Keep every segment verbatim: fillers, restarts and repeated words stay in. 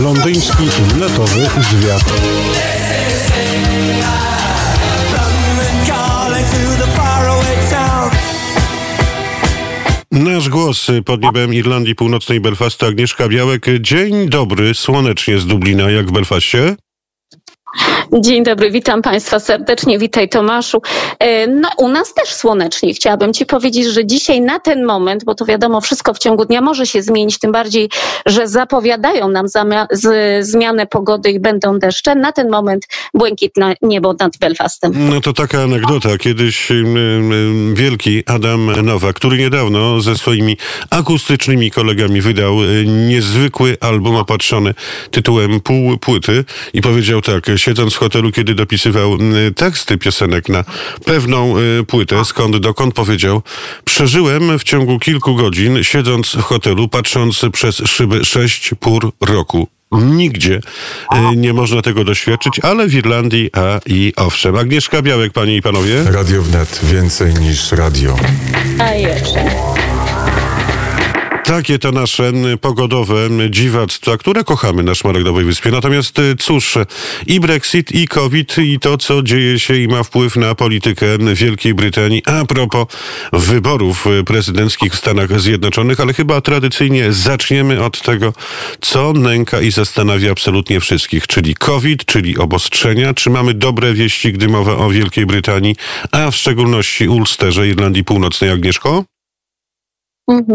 londyński wletowy zwiat. Nasz głos pod niebem Irlandii Północnej, Belfastu, Agnieszka Białek. Dzień dobry, słonecznie z Dublina, jak w Belfaście? Dzień dobry, witam Państwa serdecznie, witaj Tomaszu. No u nas też słonecznie. Chciałabym Ci powiedzieć, że dzisiaj na ten moment, bo to wiadomo, wszystko w ciągu dnia może się zmienić, tym bardziej, że zapowiadają nam zamia- z, zmianę pogody i będą deszcze. Na ten moment błękitne niebo nad Belfastem. No to taka anegdota. Kiedyś y, y, wielki Adam Nowak, który niedawno ze swoimi akustycznymi kolegami wydał y, niezwykły album opatrzony tytułem Pół płyty i powiedział tak, siedząc w hotelu, kiedy dopisywał y, teksty piosenek na pewną y, płytę, skąd dokąd powiedział: przeżyłem w ciągu kilku godzin, siedząc w hotelu, patrząc przez szyby sześć pór roku. Nigdzie y, nie można tego doświadczyć, ale w Irlandii, a i owszem. Agnieszka Białek, panie i panowie. Radio Wnet, więcej niż radio. A jeszcze. Takie to nasze pogodowe dziwactwa, które kochamy na Szmaragdowej Wyspie. Natomiast cóż, i Brexit, i COVID, i to, co dzieje się i ma wpływ na politykę Wielkiej Brytanii. A propos wyborów prezydenckich w Stanach Zjednoczonych, ale chyba tradycyjnie zaczniemy od tego, co nęka i zastanawia absolutnie wszystkich, czyli COVID, czyli obostrzenia. Czy mamy dobre wieści, gdy mowa o Wielkiej Brytanii, a w szczególności Ulsterze, Irlandii Północnej, Agnieszko? Mhm.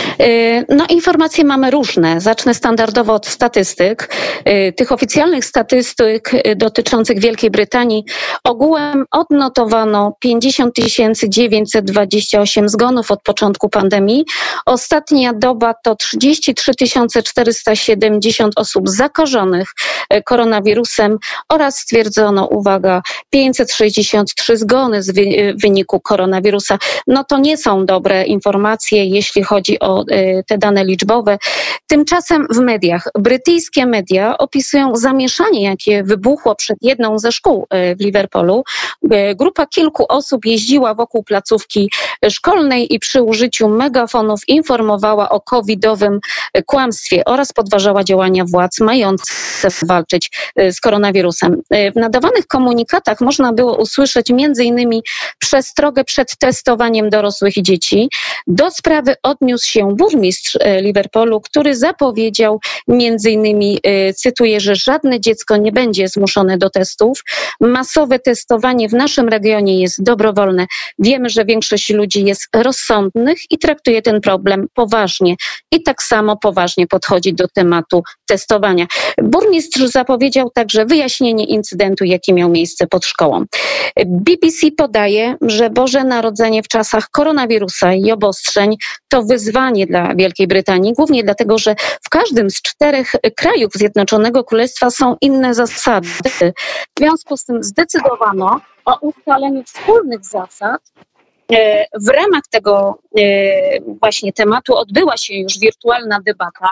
No informacje mamy różne. Zacznę standardowo od statystyk. Tych oficjalnych statystyk dotyczących Wielkiej Brytanii ogółem odnotowano pięćdziesiąt tysięcy dziewięćset dwadzieścia osiem zgonów od początku pandemii. Ostatnia doba to trzydzieści trzy tysiące czterysta siedemdziesiąt osób zakażonych koronawirusem oraz stwierdzono, uwaga, pięćset sześćdziesiąt trzy zgony z wy- wyniku koronawirusa. No to nie są dobre informacje, jeśli chodzi o y, te dane liczbowe. Tymczasem w mediach, brytyjskie media opisują zamieszanie, jakie wybuchło przed jedną ze szkół y, w Liverpoolu. Y, grupa kilku osób jeździła wokół placówki szkolnej i przy użyciu megafonów informowała o covidowym y, kłamstwie oraz podważała działania władz mających walczyć y, z koronawirusem. Y, w nadawanych komunikatach można było usłyszeć między innymi przestrogę przed testowaniem dorosłych i dzieci. Do sprawy odniósł się burmistrz Liverpoolu, który zapowiedział między innymi, cytuję, że żadne dziecko nie będzie zmuszone do testów. Masowe testowanie w naszym regionie jest dobrowolne. Wiemy, że większość ludzi jest rozsądnych i traktuje ten problem poważnie. I tak samo poważnie podchodzi do tematu testowania. Burmistrz zapowiedział także wyjaśnienie incydentu, jaki miał miejsce pod szkołą. B B C podaje, że Boże Narodzenie w czasach koronawirusa i obostrzeń to wyzwanie dla Wielkiej Brytanii, głównie dlatego, że w każdym z czterech krajów Zjednoczonego Królestwa są inne zasady. W związku z tym zdecydowano o ustaleniu wspólnych zasad. W ramach tego właśnie tematu odbyła się już wirtualna debata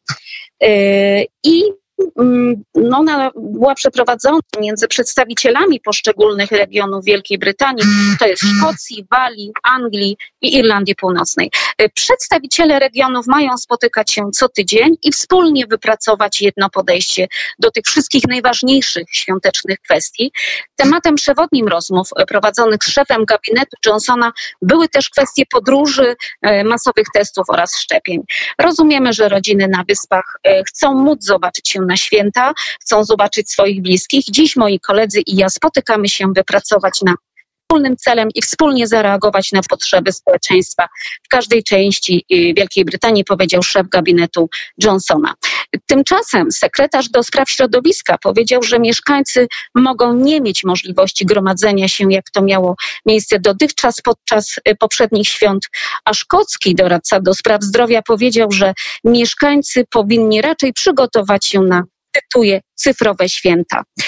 i no, ona była przeprowadzona między przedstawicielami poszczególnych regionów Wielkiej Brytanii, to jest Szkocji, Walii, Anglii i Irlandii Północnej. Przedstawiciele regionów mają spotykać się co tydzień i wspólnie wypracować jedno podejście do tych wszystkich najważniejszych świątecznych kwestii. Tematem przewodnim rozmów prowadzonych z szefem gabinetu Johnsona były też kwestie podróży, masowych testów oraz szczepień. Rozumiemy, że rodziny na wyspach chcą móc zobaczyć się na święta, chcą zobaczyć swoich bliskich. Dziś moi koledzy i ja spotykamy się, by pracować nad wspólnym celem i wspólnie zareagować na potrzeby społeczeństwa w każdej części Wielkiej Brytanii, powiedział szef gabinetu Johnsona. Tymczasem sekretarz do spraw środowiska powiedział, że mieszkańcy mogą nie mieć możliwości gromadzenia się, jak to miało miejsce dotychczas podczas poprzednich świąt, a szkocki doradca do spraw zdrowia powiedział, że mieszkańcy powinni raczej przygotować się na, cytuję, cyfrowe święta.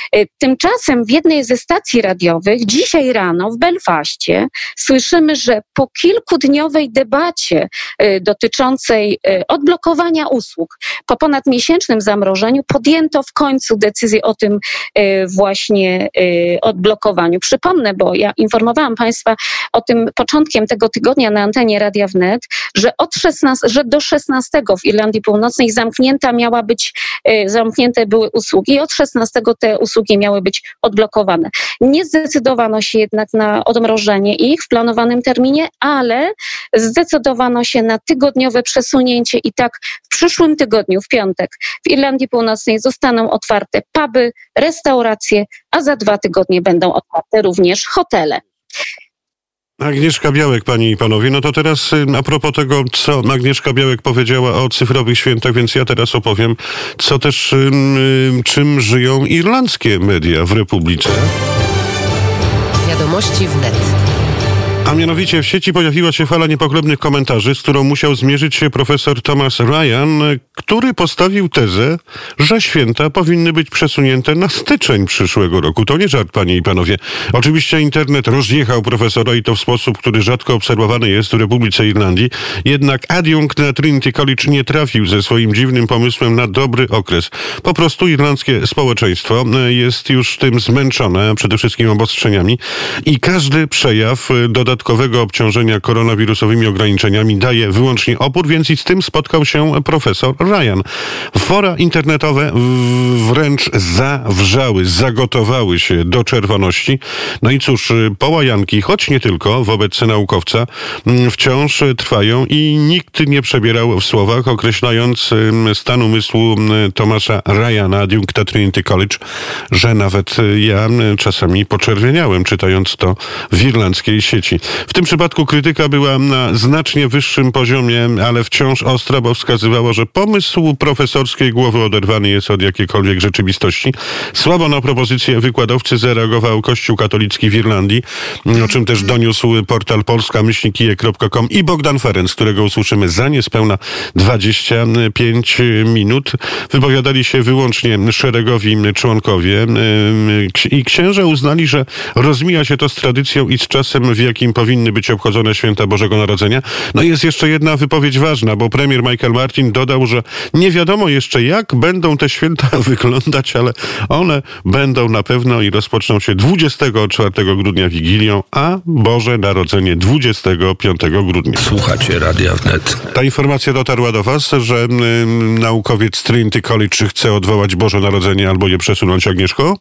Tymczasem w jednej ze stacji radiowych dzisiaj rano w Belfaście słyszymy, że po kilkudniowej debacie dotyczącej odblokowania usług, po ponadmiesięcznym zamrożeniu podjęto w końcu decyzję o tym właśnie odblokowaniu. Przypomnę, bo ja informowałam Państwa o tym początkiem tego tygodnia na antenie Radia Wnet, że od szesnastego, że do szesnastego w Irlandii Północnej zamknięta miała być, zamknięte były usługi i od szesnastego te usługi miały być odblokowane. Nie zdecydowano się jednak na odmrożenie ich w planowanym terminie, ale zdecydowano się na tygodniowe przesunięcie i tak w przyszłym tygodniu, w piątek, w Irlandii Północnej zostaną otwarte puby, restauracje, a za dwa tygodnie będą otwarte również hotele. Agnieszka Białek, panie i panowie, no to teraz a propos tego, co Agnieszka Białek powiedziała o cyfrowych świętach, więc ja teraz opowiem, co też, czym żyją irlandzkie media w Republice. Wiadomości wnet. A mianowicie w sieci pojawiła się fala niepochlebnych komentarzy, z którą musiał zmierzyć się profesor Thomas Ryan, który postawił tezę, że święta powinny być przesunięte na styczeń przyszłego roku. To nie żart, panie i panowie. Oczywiście internet rozjechał profesora i to w sposób, który rzadko obserwowany jest w Republice Irlandii. Jednak adiunkt na Trinity College nie trafił ze swoim dziwnym pomysłem na dobry okres. Po prostu irlandzkie społeczeństwo jest już tym zmęczone, przede wszystkim obostrzeniami i każdy przejaw dodatkowy dodatkowego obciążenia koronawirusowymi ograniczeniami daje wyłącznie opór, więc i z tym spotkał się profesor Ryan. Fora internetowe wręcz zawrzały, zagotowały się do czerwoności. No i cóż, połajanki, choć nie tylko, wobec naukowca wciąż trwają i nikt nie przebierał w słowach, określając stan umysłu Thomasa Ryana, adiunkta Trinity College, że nawet ja czasami poczerwieniałem, czytając to w irlandzkiej sieci. W tym przypadku krytyka była na znacznie wyższym poziomie, ale wciąż ostra, bo wskazywała, że pomysł profesorskiej głowy oderwany jest od jakiejkolwiek rzeczywistości. Słabo na propozycję wykładowcy zareagował Kościół katolicki w Irlandii, o czym też doniósł portal polska myślnik kije kropka com i Bogdan Ferenc, którego usłyszymy za niespełna dwadzieścia pięć minut. Wypowiadali się wyłącznie szeregowi członkowie i księża uznali, że rozmija się to z tradycją i z czasem, w jakim powinny być obchodzone święta Bożego Narodzenia. No i jest jeszcze jedna wypowiedź ważna, bo premier Michael Martin dodał, że nie wiadomo jeszcze, jak będą te święta wyglądać, ale one będą na pewno i rozpoczną się dwudziestego czwartego grudnia Wigilią, a Boże Narodzenie dwudziestego piątego grudnia. Słuchacie Radia Wnet. Ta informacja dotarła do was, że y, naukowiec Trinity College chce odwołać Boże Narodzenie albo je przesunąć, Agnieszko?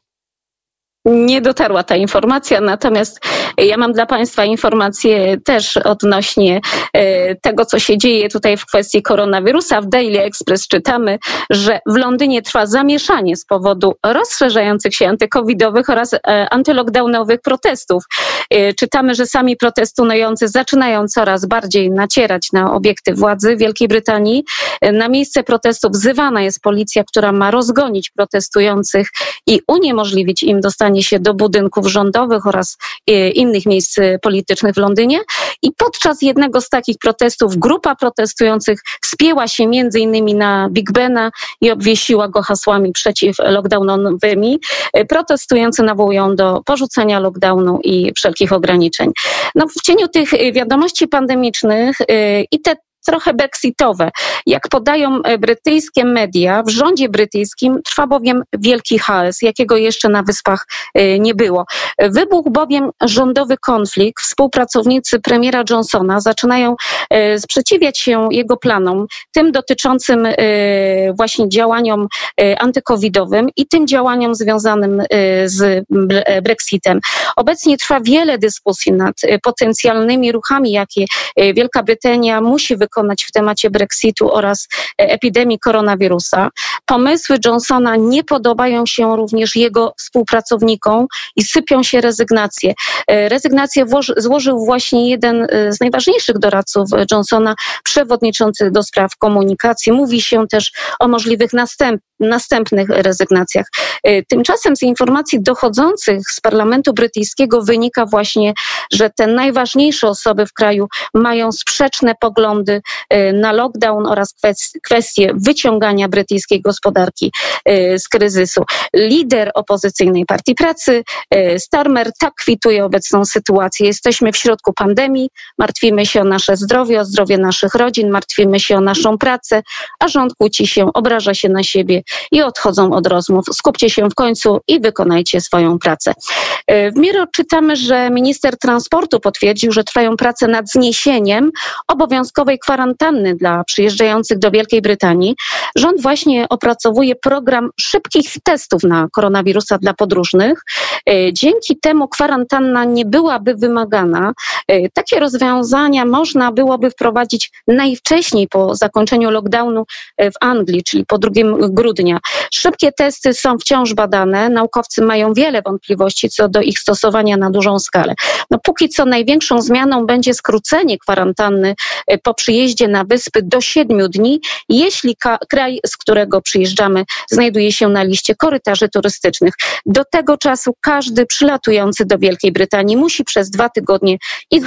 Nie dotarła ta informacja, natomiast ja mam dla Państwa informację też odnośnie tego, co się dzieje tutaj w kwestii koronawirusa. W Daily Express czytamy, że w Londynie trwa zamieszanie z powodu rozszerzających się antykowidowych oraz antylockdownowych protestów. Czytamy, że sami protestujący zaczynają coraz bardziej nacierać na obiekty władzy Wielkiej Brytanii. Na miejsce protestów wzywana jest policja, która ma rozgonić protestujących i uniemożliwić im dostanie się do budynków rządowych oraz innych miejsc politycznych w Londynie. I podczas jednego z takich protestów grupa protestujących wspięła się między innymi na Big Bena i obwiesiła go hasłami przeciw-lockdownowymi. Protestujący nawołują do porzucenia lockdownu i wszelkich ograniczeń. No, w cieniu tych wiadomości pandemicznych i te trochę brexitowe. Jak podają brytyjskie media, w rządzie brytyjskim trwa bowiem wielki chaos, jakiego jeszcze na Wyspach nie było. Wybuchł bowiem rządowy konflikt. Współpracownicy premiera Johnsona zaczynają sprzeciwiać się jego planom, tym dotyczącym właśnie działaniom antykowidowym i tym działaniom związanym z Brexitem. Obecnie trwa wiele dyskusji nad potencjalnymi ruchami, jakie Wielka Brytania musi wykonać w temacie Brexitu oraz epidemii koronawirusa. Pomysły Johnsona nie podobają się również jego współpracownikom i sypią się rezygnacje. Rezygnację włoży, złożył właśnie jeden z najważniejszych doradców Johnsona, przewodniczący do spraw komunikacji. Mówi się też o możliwych następ, następnych rezygnacjach. Tymczasem z informacji dochodzących z parlamentu brytyjskiego wynika właśnie, że te najważniejsze osoby w kraju mają sprzeczne poglądy na lockdown oraz kwestie wyciągania brytyjskiej gospodarki z kryzysu. Lider opozycyjnej Partii Pracy, Starmer, tak kwituje obecną sytuację. Jesteśmy w środku pandemii, martwimy się o nasze zdrowie, o zdrowie naszych rodzin, martwimy się o naszą pracę, a rząd kłóci się, obraża się na siebie i odchodzą od rozmów. Skupcie się w końcu i wykonajcie swoją pracę. W Mirror czytamy, że minister transportu potwierdził, że trwają prace nad zniesieniem obowiązkowej kwarantanny dla przyjeżdżających do Wielkiej Brytanii. Rząd właśnie opracowuje program szybkich testów na koronawirusa dla podróżnych. Dzięki temu kwarantanna nie byłaby wymagana. Takie rozwiązania można byłoby wprowadzić najwcześniej po zakończeniu lockdownu w Anglii, czyli po drugiego grudnia. Szybkie testy są wciąż badane. Naukowcy mają wiele wątpliwości co do ich stosowania na dużą skalę. No, póki co największą zmianą będzie skrócenie kwarantanny po przyjeździe na wyspy do siedmiu dni, jeśli ka- kraj, z którego przyjeżdżamy, znajduje się na liście korytarzy turystycznych. Do tego czasu każdy przylatujący do Wielkiej Brytanii musi przez dwa tygodnie i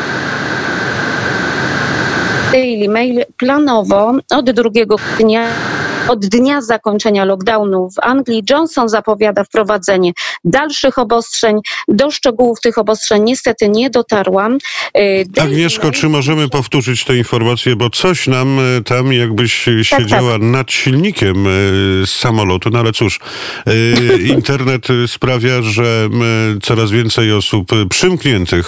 Daily Mail planowo od drugiego dnia Od dnia zakończenia lockdownu w Anglii Johnson zapowiada wprowadzenie dalszych obostrzeń. Do szczegółów tych obostrzeń niestety nie dotarłam. Agnieszko, czy możemy powtórzyć tę informację, bo coś nam tam jakbyś siedziała tak, tak. nad silnikiem z samolotu, no ale cóż, internet sprawia, że coraz więcej osób przymkniętych,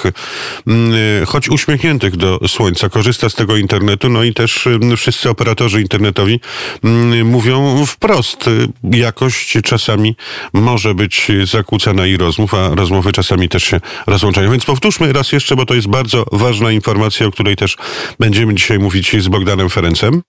choć uśmiechniętych do słońca korzysta z tego internetu, no i też wszyscy operatorzy internetowi mówią wprost, jakość czasami może być zakłócana i rozmów, a rozmowy czasami też się rozłączają. Więc powtórzmy raz jeszcze, bo to jest bardzo ważna informacja, o której też będziemy dzisiaj mówić z Bogdanem Ferencem.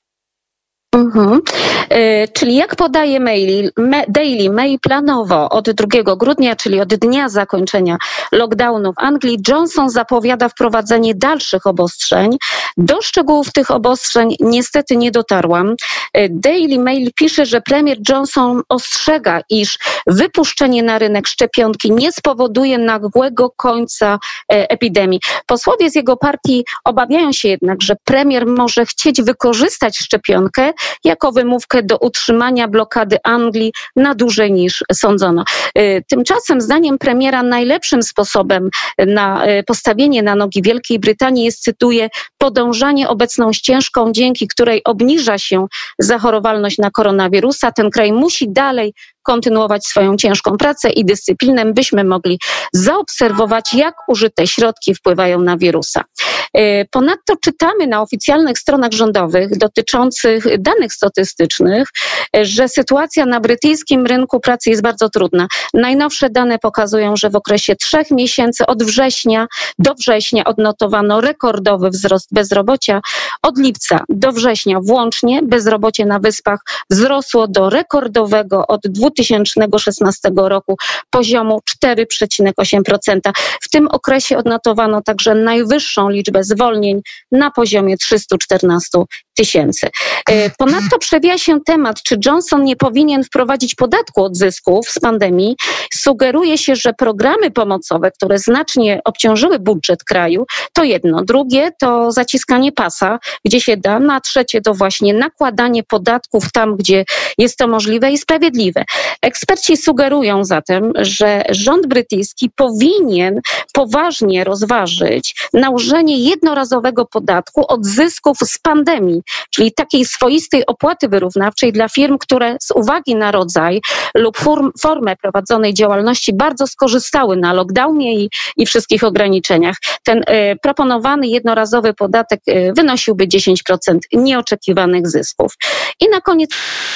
Mhm. Y, czyli jak podaje mail, me, Daily Mail planowo od drugiego grudnia, czyli od dnia zakończenia lockdownu w Anglii, Johnson zapowiada wprowadzenie dalszych obostrzeń. Do szczegółów tych obostrzeń niestety nie dotarłam. Y, Daily Mail pisze, że premier Johnson ostrzega, iż wypuszczenie na rynek szczepionki nie spowoduje nagłego końca y, epidemii. Posłowie z jego partii obawiają się jednak, że premier może chcieć wykorzystać szczepionkę jako wymówkę do utrzymania blokady Anglii na dłużej niż sądzono. Tymczasem zdaniem premiera najlepszym sposobem na postawienie na nogi Wielkiej Brytanii jest, cytuję, podążanie obecną ścieżką, dzięki której obniża się zachorowalność na koronawirusa. Ten kraj musi dalej kontynuować swoją ciężką pracę i dyscyplinę, byśmy mogli zaobserwować, jak użyte środki wpływają na wirusa. Ponadto czytamy na oficjalnych stronach rządowych dotyczących danych statystycznych, że sytuacja na brytyjskim rynku pracy jest bardzo trudna. Najnowsze dane pokazują, że w okresie trzech miesięcy od września do września odnotowano rekordowy wzrost bezrobocia. Od lipca do września włącznie bezrobocie na Wyspach wzrosło do rekordowego od dwa tysiące szesnastego roku poziomu cztery przecinek osiem procent. W tym okresie odnotowano także najwyższą liczbę zwolnień na poziomie trzysta czternaście tysięcy. Ponadto przewija się temat, czy Johnson nie powinien wprowadzić podatku od zysków z pandemii. Sugeruje się, że programy pomocowe, które znacznie obciążyły budżet kraju, to jedno. Drugie to zaciskanie pasa, gdzie się da. Na trzecie to właśnie nakładanie podatków tam, gdzie jest to możliwe i sprawiedliwe. Eksperci sugerują zatem, że rząd brytyjski powinien poważnie rozważyć nałożenie jednorazowego podatku od zysków z pandemii, czyli takiej swoistej opłaty wyrównawczej dla firm, które z uwagi na rodzaj lub form, formę prowadzonej działalności bardzo skorzystały na lockdownie i, i wszystkich ograniczeniach. Ten y, proponowany jednorazowy podatek y, wynosiłby dziesięć procent nieoczekiwanych zysków. I na koniec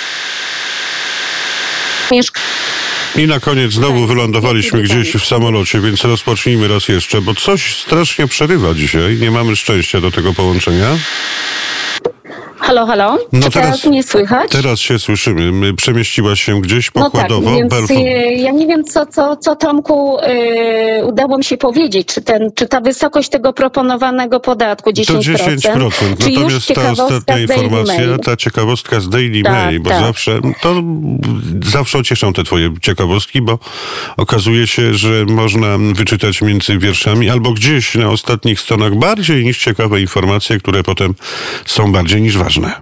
I na koniec znowu wylądowaliśmy gdzieś w samolocie, więc rozpocznijmy raz jeszcze, bo coś strasznie przerywa dzisiaj. Nie mamy szczęścia do tego połączenia. Halo, halo? No Czy teraz, teraz mnie słychać? Teraz się słyszymy. Przemieściła się gdzieś pokładowo. No tak, więc Belf- ja nie wiem, co, co, co Tomku yy, udało mi się powiedzieć. Czy, ten, czy ta wysokość tego proponowanego podatku dziesięć procent? To dziesięć procent. Czy Natomiast ta ostatnia informacja, ta ciekawostka z Daily tak, Mail, bo tak. zawsze, to zawsze cieszą te twoje ciekawostki, bo okazuje się, że można wyczytać między wierszami albo gdzieś na ostatnich stronach bardziej niż ciekawe informacje, które potem są bardziej niż ważne.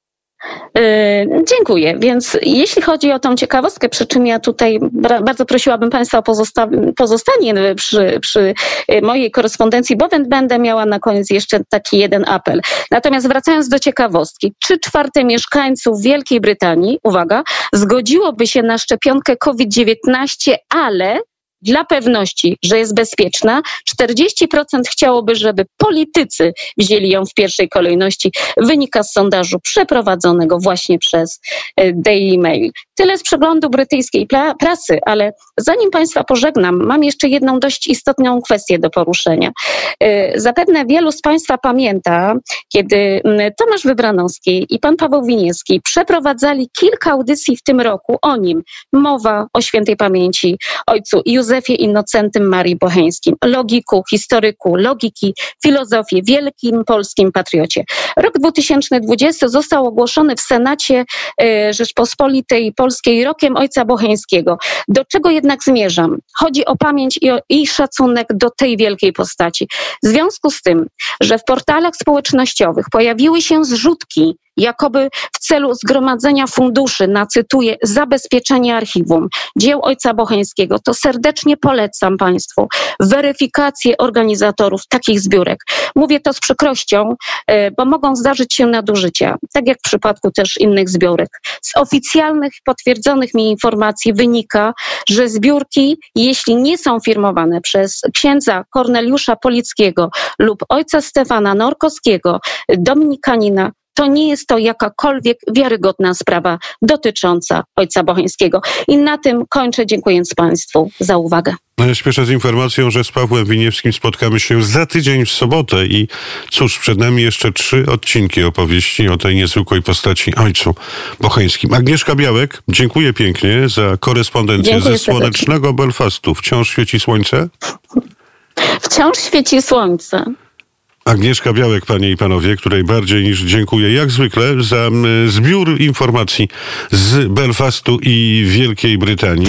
Yy, dziękuję. Więc jeśli chodzi o tą ciekawostkę, przy czym ja tutaj bra- bardzo prosiłabym Państwa o pozosta- pozostanie przy, przy mojej korespondencji, bo będę miała na koniec jeszcze taki jeden apel. Natomiast wracając do ciekawostki, trzy czwarte mieszkańców Wielkiej Brytanii, uwaga, zgodziłoby się na szczepionkę COVID dziewiętnaście, ale dla pewności, że jest bezpieczna, czterdzieści procent chciałoby, żeby politycy wzięli ją w pierwszej kolejności. Wynika z sondażu przeprowadzonego właśnie przez Daily Mail. Tyle z przeglądu brytyjskiej pla- prasy, ale zanim Państwa pożegnam, mam jeszcze jedną dość istotną kwestię do poruszenia. Zapewne wielu z Państwa pamięta, kiedy Tomasz Wybranowski i pan Paweł Winiewski przeprowadzali kilka audycji w tym roku o nim. Mowa o świętej pamięci ojcu Józefie Innocentym Marii Bocheńskim, logiku, historyku, logiki, filozofii, wielkim polskim patriocie. Rok dwa tysiące dwudziesty został ogłoszony w Senacie e, Rzeczpospolitej Polskiej rokiem ojca Bocheńskiego. Do czego jednak zmierzam? Chodzi o pamięć i, o, i szacunek do tej wielkiej postaci. W związku z tym, że w portalach społecznościowych pojawiły się zrzutki, jakoby w celu zgromadzenia funduszy na, cytuję, zabezpieczenie archiwum dzieł ojca Bocheńskiego, to serdecznie polecam Państwu weryfikację organizatorów takich zbiórek. Mówię to z przykrością, bo mogą zdarzyć się nadużycia, tak jak w przypadku też innych zbiórek. Z oficjalnych, potwierdzonych mi informacji wynika, że zbiórki, jeśli nie są firmowane przez księdza Korneliusza Polickiego lub ojca Stefana Norkowskiego, dominikanina, to nie jest to jakakolwiek wiarygodna sprawa dotycząca ojca Bocheńskiego. I na tym kończę, dziękując Państwu za uwagę. Ja śpieszę z informacją, że z Pawłem Winiewskim spotkamy się za tydzień w sobotę i cóż, przed nami jeszcze trzy odcinki opowieści o tej niezwykłej postaci ojcu Bocheńskim. Agnieszka Białek, dziękuję pięknie za korespondencję Dziękuję ze słonecznego Belfastu. Wciąż świeci słońce? Wciąż świeci słońce. Agnieszka Białek, panie i panowie, której bardziej niż dziękuję jak zwykle za zbiór informacji z Belfastu i Wielkiej Brytanii.